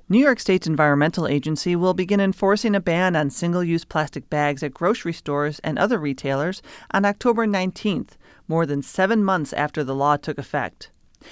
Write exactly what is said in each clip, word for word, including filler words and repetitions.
New York State's Environmental Agency will begin enforcing a ban on single-use plastic bags at grocery stores and other retailers on October nineteenth, more than seven months after the law took effect.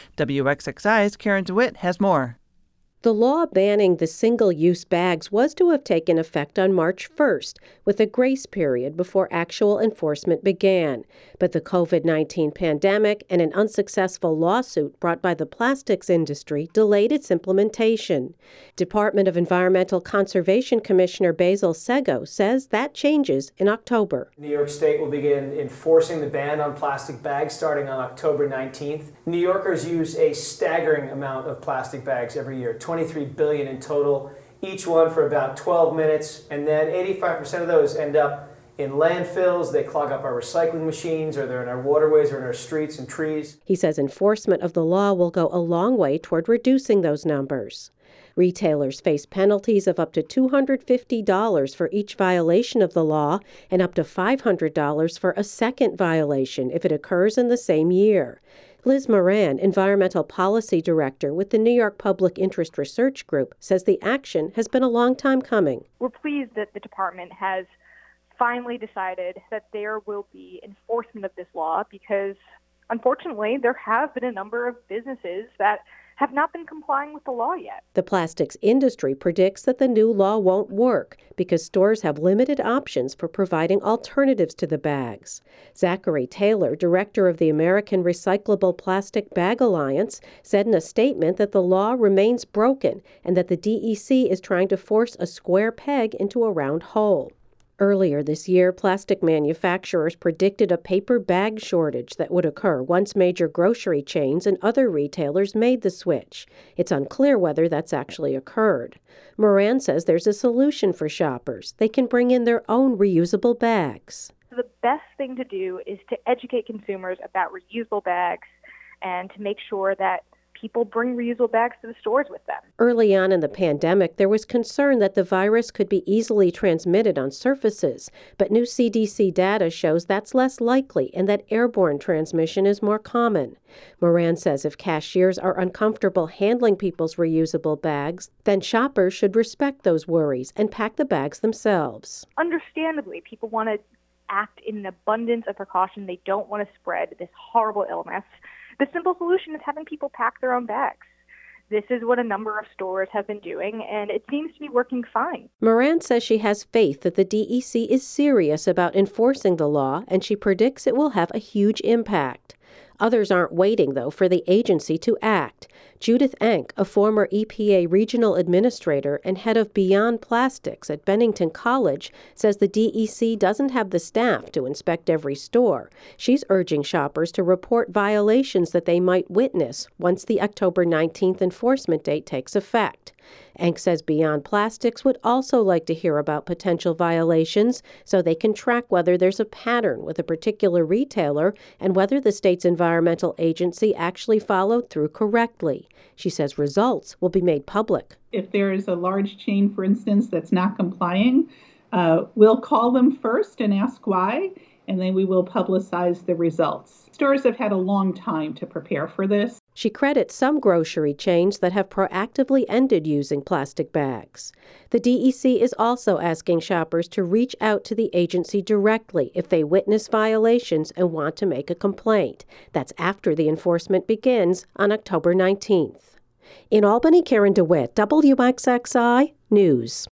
W X X I's Karen DeWitt has more. The law banning the single-use bags was to have taken effect on March first, with a grace period before actual enforcement began. But the covid nineteen pandemic and an unsuccessful lawsuit brought by the plastics industry delayed its implementation. Department of Environmental Conservation Commissioner Basil Sego says that changes in October. New York State will begin enforcing the ban on plastic bags starting on October nineteenth. New Yorkers use a staggering amount of plastic bags every year. twenty-three billion in total, each one for about twelve minutes, and then eighty-five percent of those end up in landfills. They clog up our recycling machines, or they're in our waterways or in our streets and trees. He says enforcement of the law will go a long way toward reducing those numbers. Retailers face penalties of up to two hundred fifty dollars for each violation of the law and up to five hundred dollars for a second violation if it occurs in the same year. Liz Moran, Environmental Policy Director with the New York Public Interest Research Group, says the action has been a long time coming. We're pleased that the department has finally decided that there will be enforcement of this law because, unfortunately, there have been a number of businesses that have not been complying with the law yet. The plastics industry predicts that the new law won't work because stores have limited options for providing alternatives to the bags. Zachary Taylor, director of the American Recyclable Plastic Bag Alliance, said in a statement that the law remains broken and that the D E C is trying to force a square peg into a round hole. Earlier this year, plastic manufacturers predicted a paper bag shortage that would occur once major grocery chains and other retailers made the switch. It's unclear whether that's actually occurred. Moran says there's a solution for shoppers. They can bring in their own reusable bags. The best thing to do is to educate consumers about reusable bags and to make sure that people bring reusable bags to the stores with them. Early on in the pandemic, there was concern that the virus could be easily transmitted on surfaces, but new C D C data shows that's less likely and that airborne transmission is more common. Moran says if cashiers are uncomfortable handling people's reusable bags, then shoppers should respect those worries and pack the bags themselves. Understandably, people want to act in an abundance of precaution. They don't want to spread this horrible illness. The simple solution is having people pack their own bags. This is what a number of stores have been doing, and it seems to be working fine. Moran says she has faith that the D E C is serious about enforcing the law, and she predicts it will have a huge impact. Others aren't waiting, though, for the agency to act. Judith Enck, a former E P A regional administrator and head of Beyond Plastics at Bennington College, says the D E C doesn't have the staff to inspect every store. She's urging shoppers to report violations that they might witness once the October nineteenth enforcement date takes effect. Enck says Beyond Plastics would also like to hear about potential violations so they can track whether there's a pattern with a particular retailer and whether the state's environmental agency actually followed through correctly. She says results will be made public. If there is a large chain, for instance, that's not complying, uh, we'll call them first and ask why, and then we will publicize the results. Stores have had a long time to prepare for this. She credits some grocery chains that have proactively ended using plastic bags. The D E C is also asking shoppers to reach out to the agency directly if they witness violations and want to make a complaint. That's after the enforcement begins on October nineteenth. In Albany, Karen DeWitt, W X X I News.